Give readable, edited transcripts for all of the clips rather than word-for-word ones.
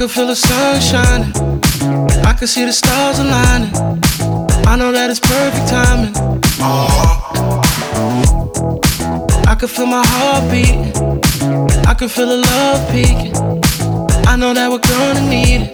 can feel the sun shining. I can see the stars aligning. I know that it's perfect timing. I can feel my heart beating. I can feel the love peaking. I know that we're gonna need it.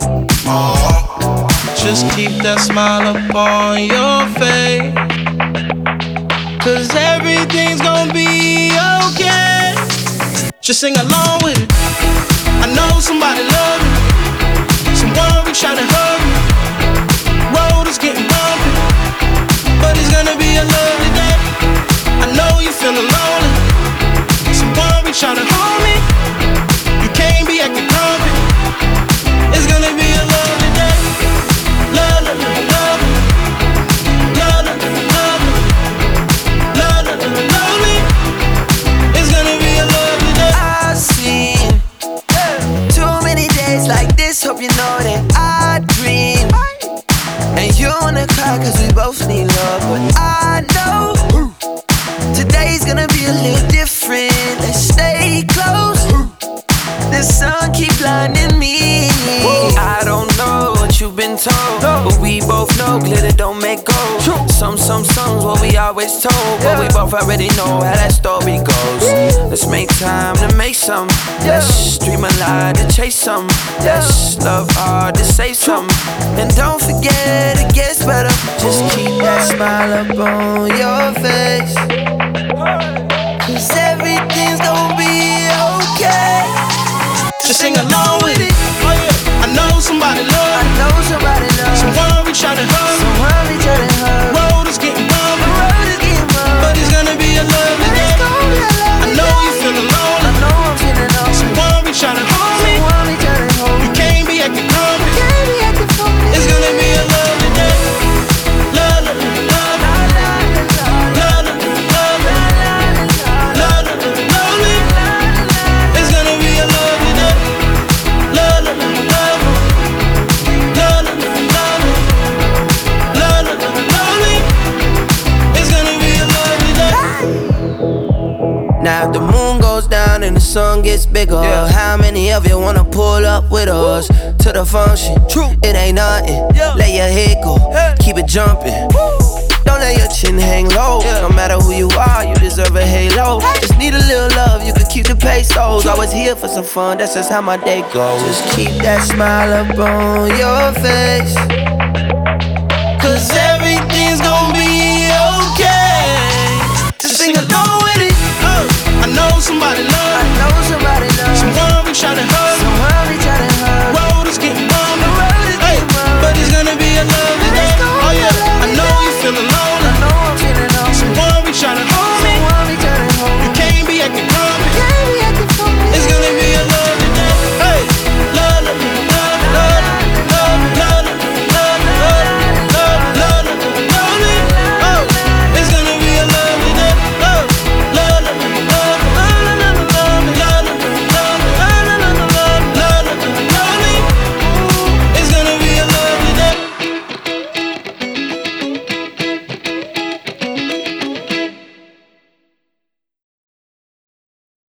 Just keep that smile up on your face, 'cause everything's gonna be okay. Just sing along with it. I know somebody love me. Someone reach out and hug me. Road is getting bumpy, but it's gonna be a lovely day. I know you're feeling lonely. Someone reach out and hold me. You can't be acting grumpy. It's gonna be a lovely day. Love, love, love, love, love, love, love, love me. It's gonna be a lovely day. I've seen too many days like this. Hope you know that I dream. And you wanna cry 'cause we both need love, but I know today's gonna be a little different. Let's stay close. The sun keep blinding me. I don't know what you've been told, but we both know glitter don't make gold. Some songs what we always told, but we both already know how that story goes. Let's make time to make some. Let's dream a lie to chase some. Let's love hard to say some. And don't forget it gets better. Just keep that smile up on your face, 'cause everything's gonna be okay. Just sing along with it. I know somebody love me. I know somebody loves. Someone reach out and hug me. Someone reach out and hug. Road is getting bumpy, Road is getting bumpy, but it's gonna be a lovely day. I know you're feeling lonely. I know I'm feeling lonely. Someone reach out and hold me. Someone reach out and hold me. You can't be acting grumpy. Can't be acting funny. It's gonna be a lovely day. Love, love, love, love, love, love, love, love me. It's gonna be a lovely day. Love, love, love, love, love, love, love me. It's gonna be a lovely day. Now if the moon goes down and the sun gets bigger, how many of you wanna pull up with us to the function? It ain't nothing. Let your head go, keep it jumping. Don't let your chin hang low. No matter who you are, you deserve a halo. Just need a little love, you can keep the pesos. Always here for some fun, that's just how my day goes. Just keep that smile up on your face, 'Cause everything's gonna be okay. Just sing along.